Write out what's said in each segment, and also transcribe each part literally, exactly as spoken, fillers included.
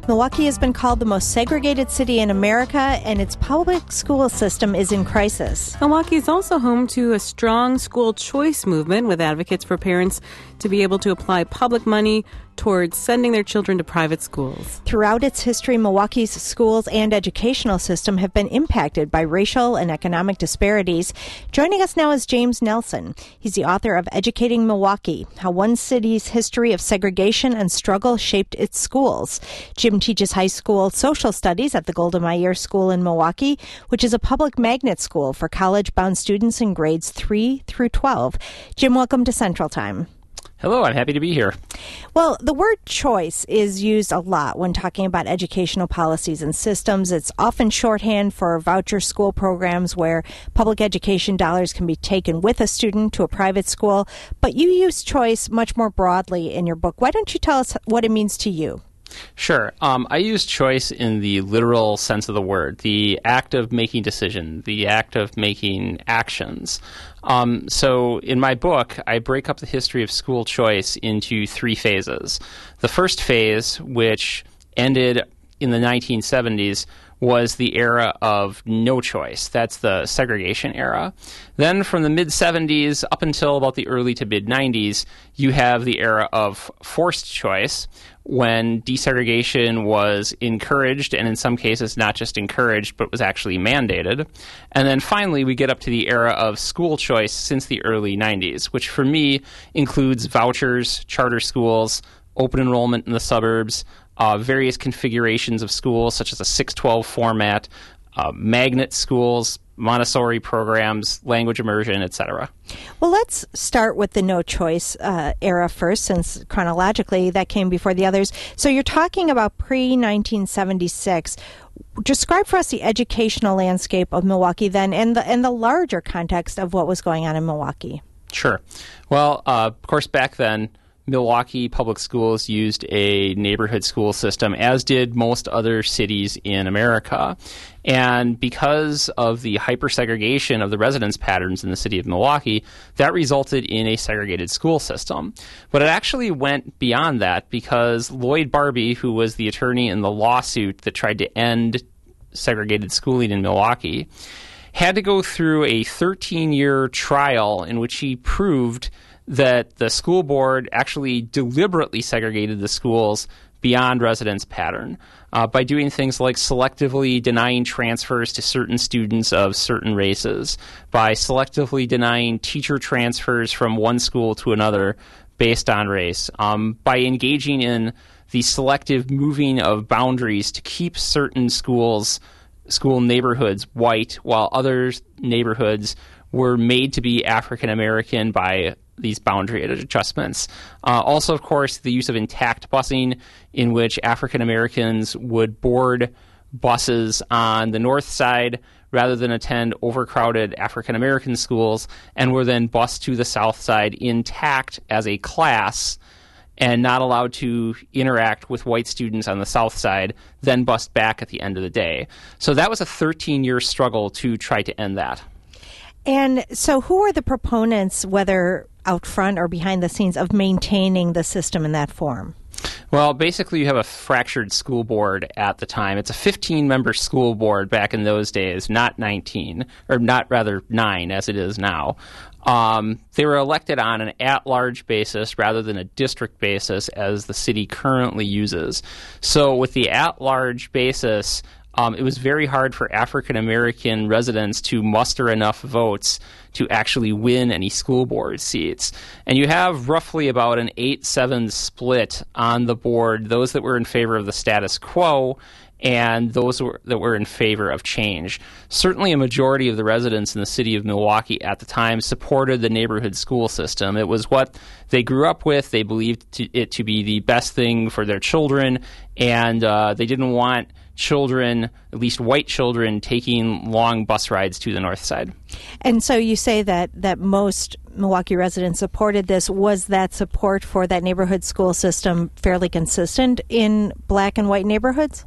Milwaukee has been called the most segregated city in America, and its public school system is in crisis. Milwaukee is also home to a strong school choice movement with advocates for parents to be able to apply public money towards sending their children to private schools. Throughout its history, Milwaukee's schools and educational system have been impacted by racial and economic disparities. Joining us now is James Nelson. He's the author of Educating Milwaukee, How One City's History of Segregation and Struggle Shaped Its Schools. Jim teaches high school social studies at the Golda Meir School in Milwaukee, which is a public magnet school for college-bound students in grades three through twelve. Jim, welcome to Central Time. Hello, I'm happy to be here. Well, the word choice is used a lot when talking about educational policies and systems. It's often shorthand for voucher school programs where public education dollars can be taken with a student to a private school. But you use choice much more broadly in your book. Why don't you tell us what it means to you? Sure. Um, I use choice in the literal sense of the word, the act of making decision, the act of making actions. Um, so in my book, I break up the history of school choice into three phases. The first phase, which ended in the nineteen seventies, was the era of no choice. That's the segregation era. Then from the mid-seventies up until about the early to mid-nineties, you have the era of forced choice, when desegregation was encouraged, and in some cases not just encouraged, but was actually mandated. And then finally, we get up to the era of school choice since the early nineties, which for me includes vouchers, charter schools, open enrollment in the suburbs, uh, various configurations of schools, such as a six twelve format, uh, magnet schools, Montessori programs, language immersion, et cetera. Well, let's start with the no choice uh, era first, since chronologically that came before the others. So you're talking about pre nineteen seventy-six. Describe for us the educational landscape of Milwaukee then, and the and the larger context of what was going on in Milwaukee. Sure. Well, uh, of course, back then, Milwaukee Public Schools used a neighborhood school system, as did most other cities in America. And because of the hyper-segregation of the residence patterns in the city of Milwaukee, that resulted in a segregated school system. But it actually went beyond that, because Lloyd Barbie, who was the attorney in the lawsuit that tried to end segregated schooling in Milwaukee, had to go through a thirteen-year trial in which he proved that the school board actually deliberately segregated the schools beyond residence pattern uh, by doing things like selectively denying transfers to certain students of certain races, by selectively denying teacher transfers from one school to another based on race, um, by engaging in the selective moving of boundaries to keep certain schools, school neighborhoods white, while other neighborhoods were made to be African American by these boundary adjustments. Uh, also, of course, the use of intact busing, in which African Americans would board buses on the north side rather than attend overcrowded African American schools, and were then bused to the south side intact as a class and not allowed to interact with white students on the south side, then bused back at the end of the day. So that was a thirteen-year struggle to try to end that. And so who are the proponents, whether out front or behind the scenes, of maintaining the system in that form? Well, basically you have a fractured school board at the time. It's a fifteen-member school board back in those days, not nineteen, or not rather nine as it is now. Um, they were elected on an at-large basis rather than a district basis as the city currently uses. So with the at-large basis, Um, it was very hard for African American residents to muster enough votes to actually win any school board seats. And you have roughly about an eight seven split on the board, those that were in favor of the status quo and those were, that were in favor of change. Certainly a majority of the residents in the city of Milwaukee at the time supported the neighborhood school system. It was what they grew up with. They believed to, it to be the best thing for their children, and uh, they didn't want children, at least white children, taking long bus rides to the north side. And so you say that, that most Milwaukee residents supported this. Was that support for that neighborhood school system fairly consistent in black and white neighborhoods?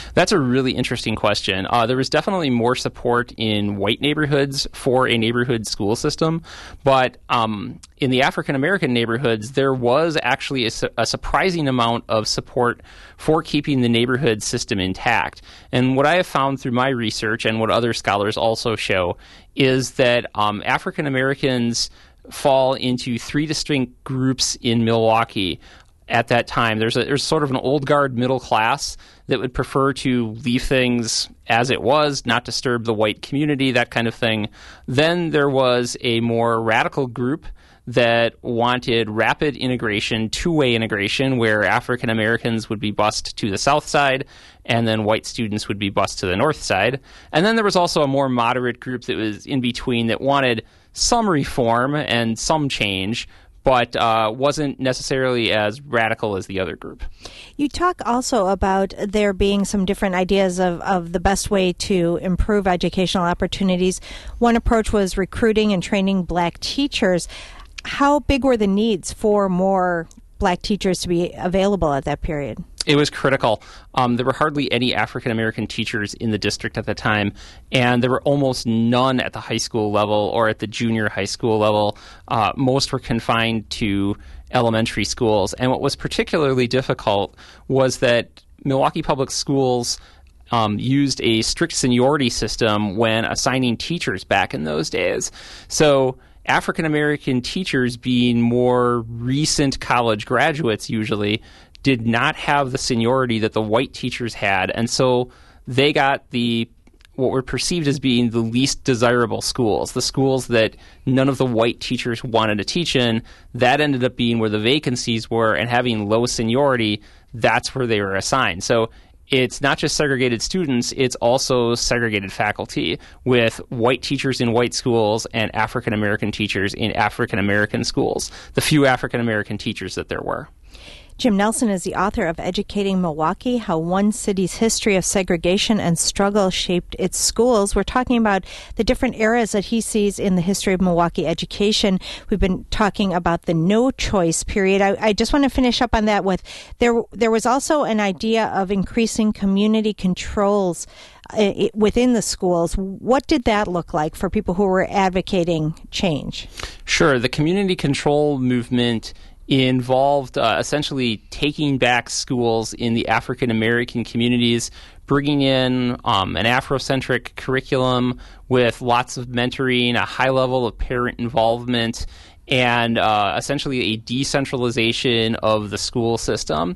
That's a really interesting question. Uh, there was definitely more support in white neighborhoods for a neighborhood school system, but um, in the African American neighborhoods, there was actually a, su- a surprising amount of support for keeping the neighborhood system intact. And what I have found through my research and what other scholars also show is that um, African Americans fall into three distinct groups in Milwaukee. At that time, there's a, there's sort of an old guard middle class that would prefer to leave things as it was, not disturb the white community, that kind of thing. Then there was a more radical group that wanted rapid integration, two-way integration, where African Americans would be bused to the south side and then white students would be bused to the north side. And then there was also a more moderate group that was in between that wanted some reform and some change, but uh, wasn't necessarily as radical as the other group. You talk also about there being some different ideas of, of the best way to improve educational opportunities. One approach was recruiting and training black teachers. How big were the needs for more black teachers to be available at that period? It was critical. Um, there were hardly any African American teachers in the district at the time, and there were almost none at the high school level or at the junior high school level. Uh, most were confined to elementary schools. And what was particularly difficult was that Milwaukee Public Schools um, used a strict seniority system when assigning teachers back in those days. So African American teachers, being more recent college graduates usually, did not have the seniority that the white teachers had, and so they got the what were perceived as being the least desirable schools, the schools that none of the white teachers wanted to teach in. That ended up being where the vacancies were, and having low seniority, that's where they were assigned. So it's not just segregated students, it's also segregated faculty, with white teachers in white schools and African American teachers in African American schools, the few African American teachers that there were. Jim Nelson is the author of Educating Milwaukee, How One City's History of Segregation and Struggle Shaped Its Schools. We're talking about the different eras that he sees in the history of Milwaukee education. We've been talking about the no-choice period. I, I just want to finish up on that with, there, there was also an idea of increasing community controls uh, within the schools. What did that look like for people who were advocating change? Sure. The community control movement involved uh, essentially taking back schools in the African American communities, bringing in um, an Afrocentric curriculum with lots of mentoring, a high level of parent involvement, and uh, essentially a decentralization of the school system.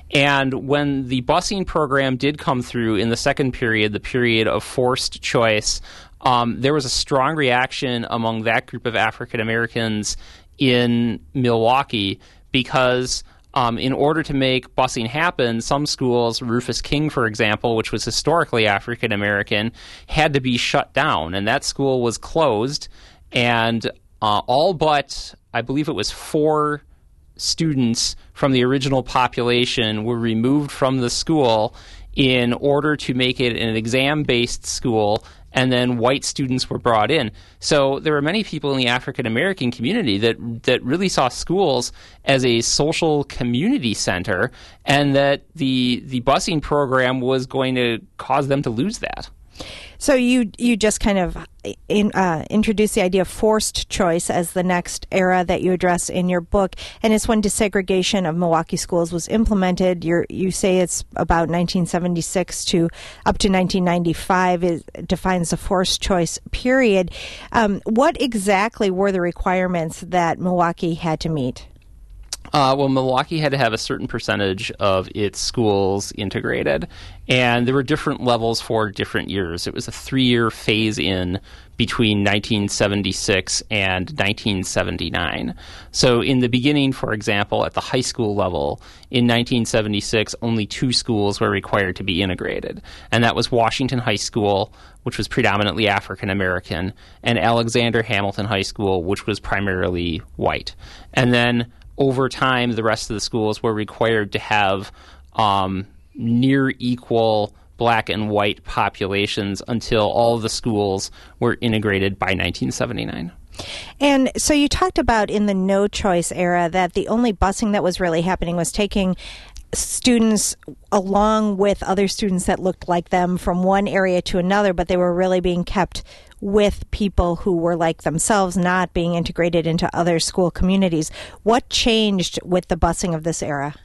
And when the busing program did come through in the second period, the period of forced choice, um, there was a strong reaction among that group of African Americans in Milwaukee, because um, in order to make busing happen, some schools, Rufus King, for example, which was historically African American, had to be shut down, and that school was closed, and uh, all but, I believe it was four students from the original population were removed from the school in order to make it an exam-based school, and then white students were brought in. So there were many people in the African American community that that really saw schools as a social community center, and that the the busing program was going to cause them to lose that. So you you just kind of in, uh, introduced the idea of forced choice as the next era that you address in your book, and it's when desegregation of Milwaukee schools was implemented. You're, you say it's about nineteen seventy-six to up to nineteen ninety-five. It defines the forced choice period. Um, what exactly were the requirements that Milwaukee had to meet? Uh, well, Milwaukee had to have a certain percentage of its schools integrated, and there were different levels for different years. It was a three-year phase-in between nineteen seventy-six and nineteen seventy-nine. So in the beginning, for example, at the high school level, in nineteen seventy-six, only two schools were required to be integrated, and that was Washington High School, which was predominantly African American, and Alexander Hamilton High School, which was primarily white. And then over time, the rest of the schools were required to have um, near equal black and white populations until all of the schools were integrated by nineteen seventy-nine. And so you talked about in the no-choice era that the only busing that was really happening was taking students along with other students that looked like them from one area to another, but they were really being kept with people who were like themselves, not being integrated into other school communities. What changed with the busing of this era?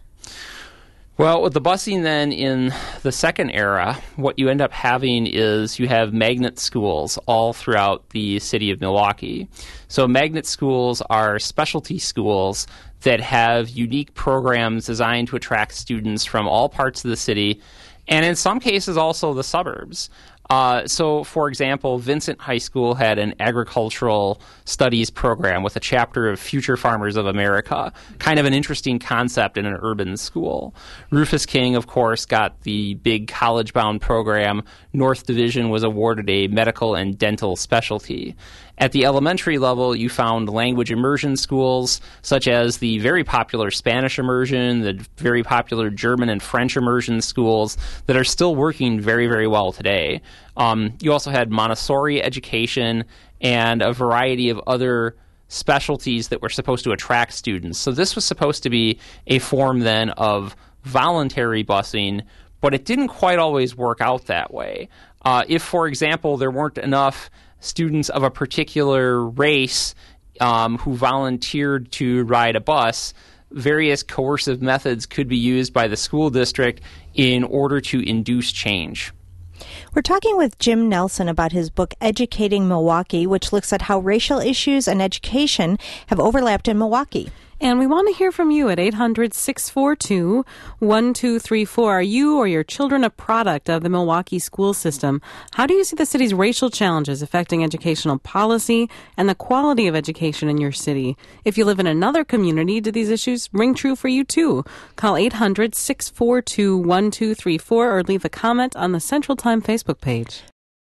Well, with the busing then in the second era, what you end up having is you have magnet schools all throughout the city of Milwaukee. So magnet schools are specialty schools that have unique programs designed to attract students from all parts of the city, and in some cases also the suburbs. Uh, so, for example, Vincent High School had an agricultural studies program with a chapter of Future Farmers of America, kind of an interesting concept in an urban school. Rufus King, of course, got the big college-bound program. North Division was awarded a medical and dental specialty. At the elementary level, you found language immersion schools, such as the very popular Spanish immersion, the very popular German and French immersion schools that are still working very, very well today. Um, you also had Montessori education and a variety of other specialties that were supposed to attract students. So this was supposed to be a form then of voluntary busing, but it didn't quite always work out that way. Uh, if, for example, there weren't enough students of a particular race um, who volunteered to ride a bus, various coercive methods could be used by the school district in order to induce change. We're talking with Jim Nelson about his book, Educating Milwaukee, which looks at how racial issues and education have overlapped in Milwaukee. And we want to hear from you at eight hundred, six four two, one two three four. Are you or your children a product of the Milwaukee school system? How do you see the city's racial challenges affecting educational policy and the quality of education in your city? If you live in another community, do these issues ring true for you too? Call eight hundred, six four two, one two three four or leave a comment on the Central Time Facebook page.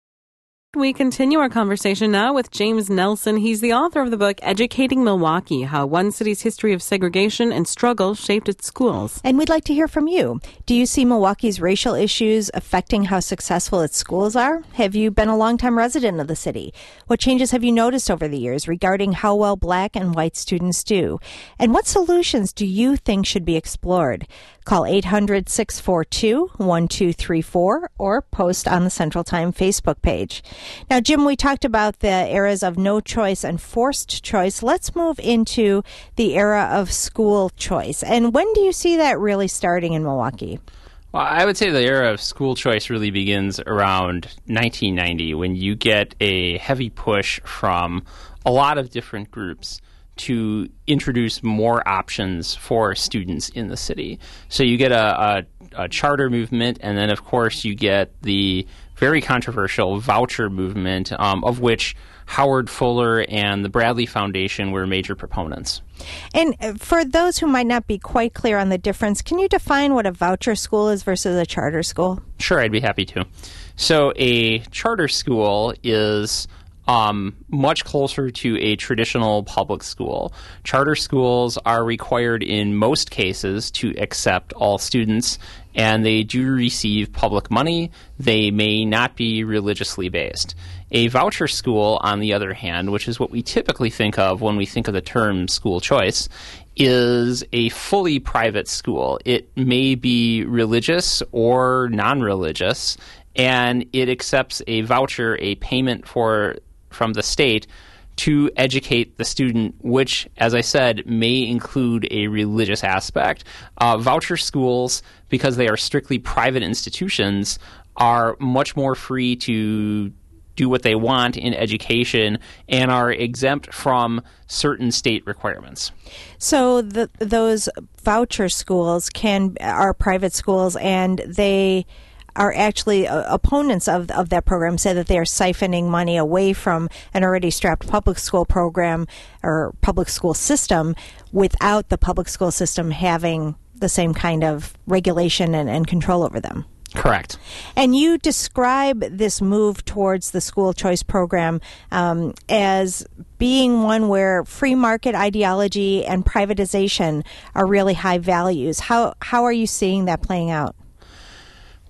We continue our conversation now with James Nelson. He's the author of the book, Educating Milwaukee, How One City's History of Segregation and Struggle Shaped Its Schools. And we'd like to hear from you. Do you see Milwaukee's racial issues affecting how successful its schools are? Have you been a longtime resident of the city? What changes have you noticed over the years regarding how well black and white students do? And what solutions do you think should be explored? Call eight hundred, six four two, one two three four or post on the Central Time Facebook page. Now, Jim, we talked about the eras of no choice and forced choice. Let's move into the era of school choice. And when do you see that really starting in Milwaukee? Well, I would say the era of school choice really begins around nineteen ninety, when you get a heavy push from a lot of different groups to introduce more options for students in the city. So you get a, a, a charter movement, and then, of course, you get the very controversial voucher movement, um, of which Howard Fuller and the Bradley Foundation were major proponents. And for those who might not be quite clear on the difference, can you define what a voucher school is versus a charter school? Sure, I'd be happy to. So a charter school is Um, much closer to a traditional public school. Charter schools are required in most cases to accept all students, and they do receive public money. They may not be religiously based. A voucher school, on the other hand, which is what we typically think of when we think of the term school choice, is a fully private school. It may be religious or non-religious, and it accepts a voucher, a payment for from the state to educate the student, which, as I said, may include a religious aspect. Uh, voucher schools, because they are strictly private institutions, are much more free to do what they want in education and are exempt from certain state requirements. So the, those voucher schools can are private schools, and they are actually uh, opponents of of that program say that they are siphoning money away from an already strapped public school program or public school system without the public school system having the same kind of regulation and, and control over them. Correct. And you describe this move towards the school choice program um, as being one where free market ideology and privatization are really high values. How how are you seeing that playing out?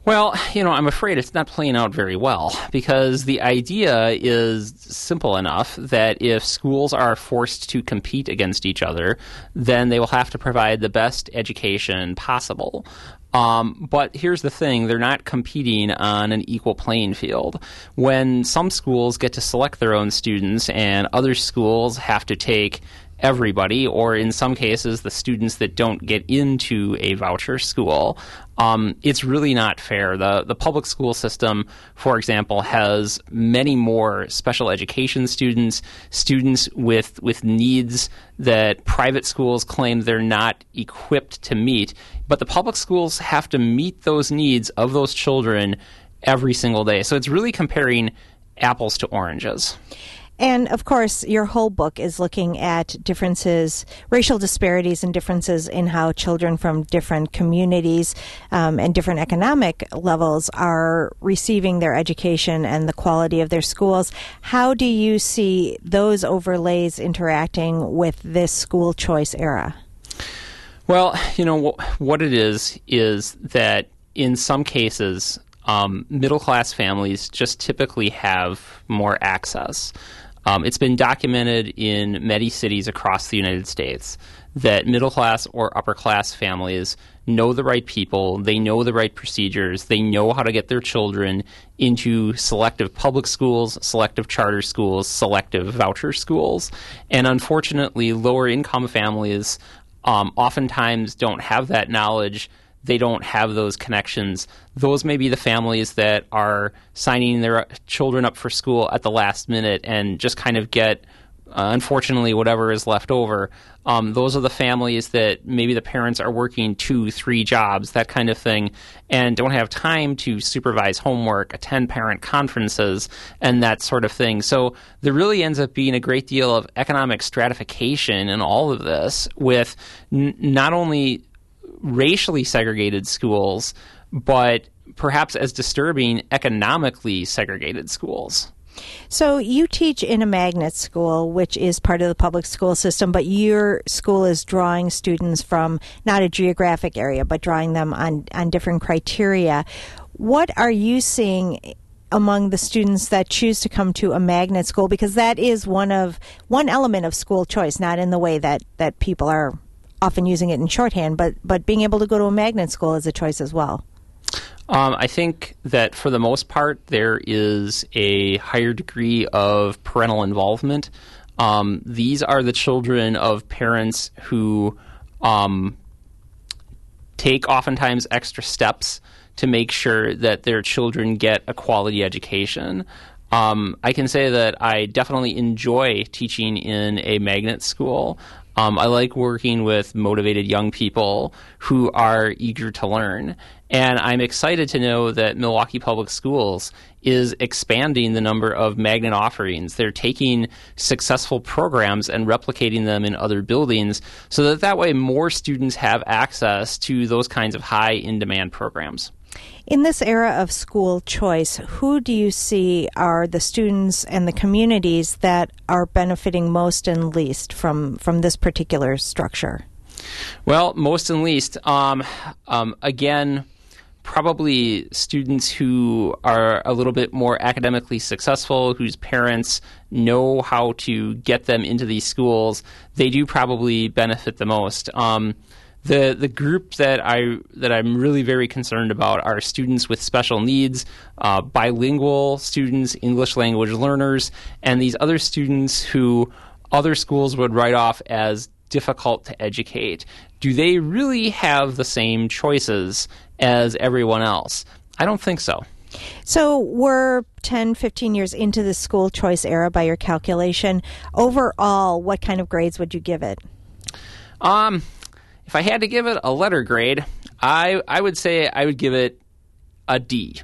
Well, you know, I'm afraid it's not playing out very well because the idea is simple enough that if schools are forced to compete against each other, then they will have to provide the best education possible. Um, but here's the thing, they're not competing on an equal playing field. When some schools get to select their own students and other schools have to take everybody, or in some cases, the students that don't get into a voucher school, um, it's really not fair. The the public school system, for example, has many more special education students, students with with needs that private schools claim they're not equipped to meet. But the public schools have to meet those needs of those children every single day. So it's really comparing apples to oranges. And, of course, your whole book is looking at differences, racial disparities and differences in how children from different communities um, and different economic levels are receiving their education and the quality of their schools. How do you see those overlays interacting with this school choice era? Well, you know, what it is, is that in some cases, um, middle-class families just typically have more access. Um, it's been documented in many cities across the United States that middle-class or upper-class families know the right people, they know the right procedures, they know how to get their children into selective public schools, selective charter schools, selective voucher schools. And unfortunately, lower-income families um, oftentimes don't have that knowledge. They don't have those connections. Those may be the families that are signing their children up for school at the last minute and just kind of get, uh, unfortunately, whatever is left over. Um, those are the families that maybe the parents are working two, three jobs, that kind of thing, and don't have time to supervise homework, attend parent conferences, and that sort of thing. So there really ends up being a great deal of economic stratification in all of this, with n- not only racially segregated schools, but perhaps as disturbing, economically segregated schools. So you teach in a magnet school, which is part of the public school system, but your school is drawing students from not a geographic area, but drawing them on, on different criteria. What are you seeing among the students that choose to come to a magnet school? Because that is one of one element of school choice, not in the way that, that people are often using it in shorthand, but but being able to go to a magnet school is a choice as well. Um, I think that for the most part, there is a higher degree of parental involvement. Um, these are the children of parents who um, take oftentimes extra steps to make sure that their children get a quality education. Um, I can say that I definitely enjoy teaching in a magnet school. Um, I like working with motivated young people who are eager to learn. And I'm excited to know that Milwaukee Public Schools is expanding the number of magnet offerings. They're taking successful programs and replicating them in other buildings so that that way more students have access to those kinds of high in-demand programs. In this era of school choice, who do you see are the students and the communities that are benefiting most and least from, from this particular structure? Well, most and least, um, um, again, probably students who are a little bit more academically successful, whose parents know how to get them into these schools, they do probably benefit the most. Um, The the group that I that I'm really very concerned about are students with special needs, uh, bilingual students, English language learners, and these other students who other schools would write off as difficult to educate. Do they really have the same choices as everyone else? I don't think so. So we're ten, fifteen years into the school choice era by your calculation. Overall, what kind of grades would you give it? Um. If I had to give it a letter grade, I I would say I would give it a D.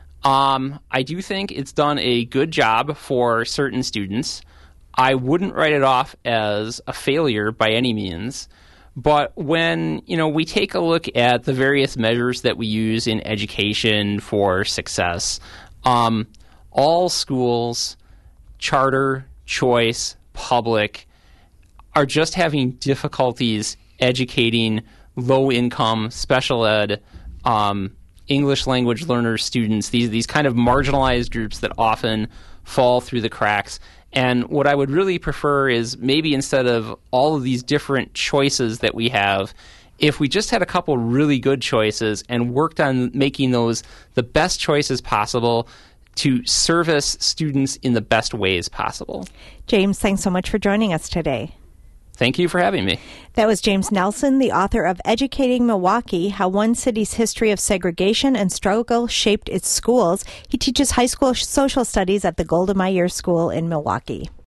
Um, I do think it's done a good job for certain students. I wouldn't write it off as a failure by any means. But when, you know, we take a look at the various measures that we use in education for success, um, all schools, charter, choice, public, are just having difficulties educating low-income, special ed um, English language learner students, these these kind of marginalized groups that often fall through the cracks. And what I would really prefer is maybe instead of all of these different choices that we have, if we just had a couple really good choices and worked on making those the best choices possible to service students in the best ways possible. James, thanks so much for joining us today. Thank you for having me. That was James Nelson, the author of Educating Milwaukee, How One City's History of Segregation and Struggle Shaped Its Schools. He teaches high school social studies at the Golda Meir School in Milwaukee.